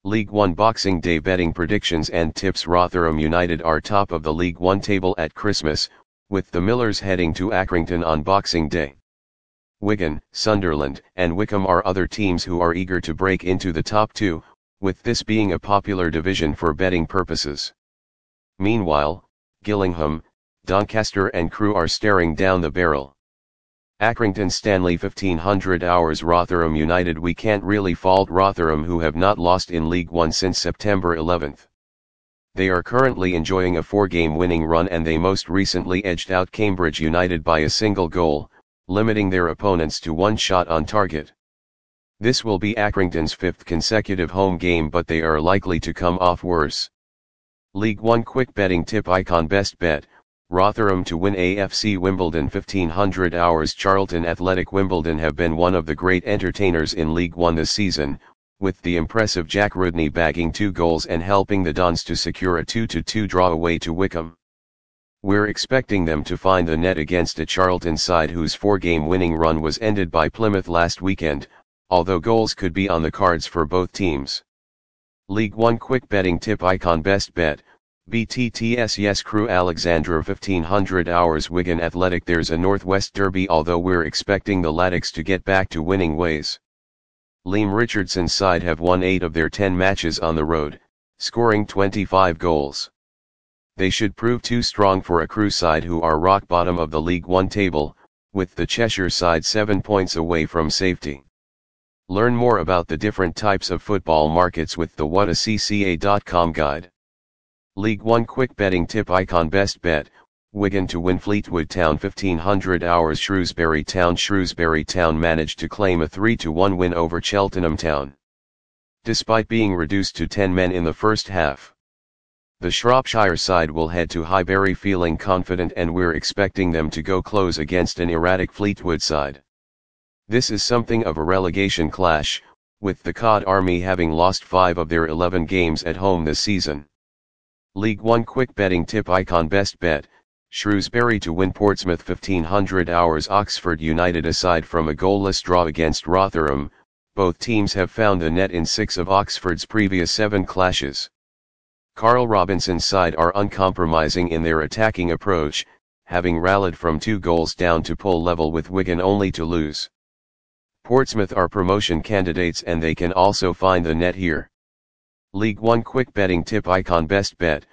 League One Boxing Day betting predictions and tips. Rotherham United are top of the League One table at Christmas, with the Millers heading to Accrington on Boxing Day. Wigan, Sunderland, and Wycombe are other teams who are eager to break into the top two, with this being a popular division for betting purposes. Meanwhile, Gillingham, Doncaster and Crewe are staring down the barrel. Accrington Stanley 1500 hours. Rotherham United. We can't really fault Rotherham, who have not lost in League One since September 11th. They are currently enjoying a 4-game winning run, and they most recently edged out Cambridge United by a single goal, limiting their opponents to one shot on target. This will be Accrington's 5th consecutive home game, but they are likely to come off worse. League One quick betting tip icon. Best bet: Rotherham to win AFC Wimbledon 1500 hours. Charlton Athletic. Wimbledon have been one of the great entertainers in League One this season, with the impressive Jack Rudney bagging 2 goals and helping the Dons to secure a 2-2 draw away to Wycombe. We're expecting them to find the net against a Charlton side whose 4-game winning run was ended by Plymouth last weekend, although goals could be on the cards for both teams. League One quick betting tip icon. Best bet: BTTS Yes Crewe Alexandra 1500 hours. Wigan Athletic. There's a Northwest Derby, although we're expecting the Laddocks to get back to winning ways. Liam Richardson's side have won 8 of their 10 matches on the road, scoring 25 goals. They should prove too strong for a Crewe side who are rock bottom of the League One table, with the Cheshire side 7 points away from safety. Learn more about the different types of football markets with the whatacca.com guide. League One quick betting tip icon. Best bet: Wigan to win Fleetwood Town 1500 hours. Shrewsbury Town. Shrewsbury Town managed to claim a 3-1 win over Cheltenham Town, despite being reduced to 10 men in the first half. The Shropshire side will head to Highbury feeling confident, and we're expecting them to go close against an erratic Fleetwood side. This is something of a relegation clash, with the Cod Army having lost 5 of their 11 games at home this season. League One quick betting tip icon. Best bet: Shrewsbury to win Portsmouth 1500 hours. Oxford United. Aside from a goalless draw against Rotherham, both teams have found the net in 6 of Oxford's previous 7 clashes. Carl Robinson's side are uncompromising in their attacking approach, having rallied from 2 goals down to pull level with Wigan only to lose. Portsmouth are promotion candidates, and they can also find the net here. League One quick betting tip icon. Best bet: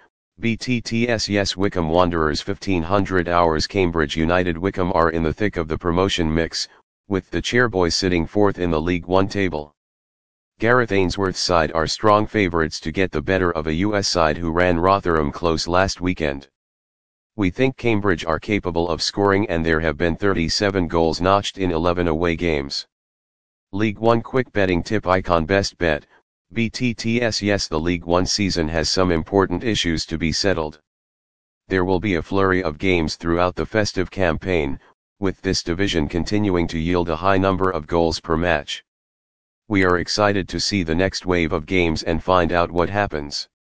BTTS Yes Wycombe Wanderers 1500 hours. Cambridge United. Wycombe are in the thick of the promotion mix, with the Chairboys sitting 4th in the League One table. Gareth Ainsworth's side are strong favourites to get the better of a US side who ran Rotherham close last weekend. We think Cambridge are capable of scoring, and there have been 37 goals notched in 11 away games. League One quick betting tip icon. Best bet: BTTS Yes. The League One season has some important issues to be settled. There will be a flurry of games throughout the festive campaign, with this division continuing to yield a high number of goals per match. We are excited to see the next wave of games and find out what happens.